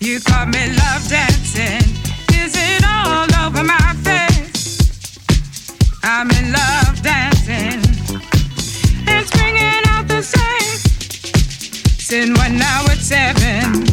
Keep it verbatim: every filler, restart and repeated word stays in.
You caught me love dancing. Is it all over my face? I'm in love dancing. It's bringing out the same. Sin one now at seven.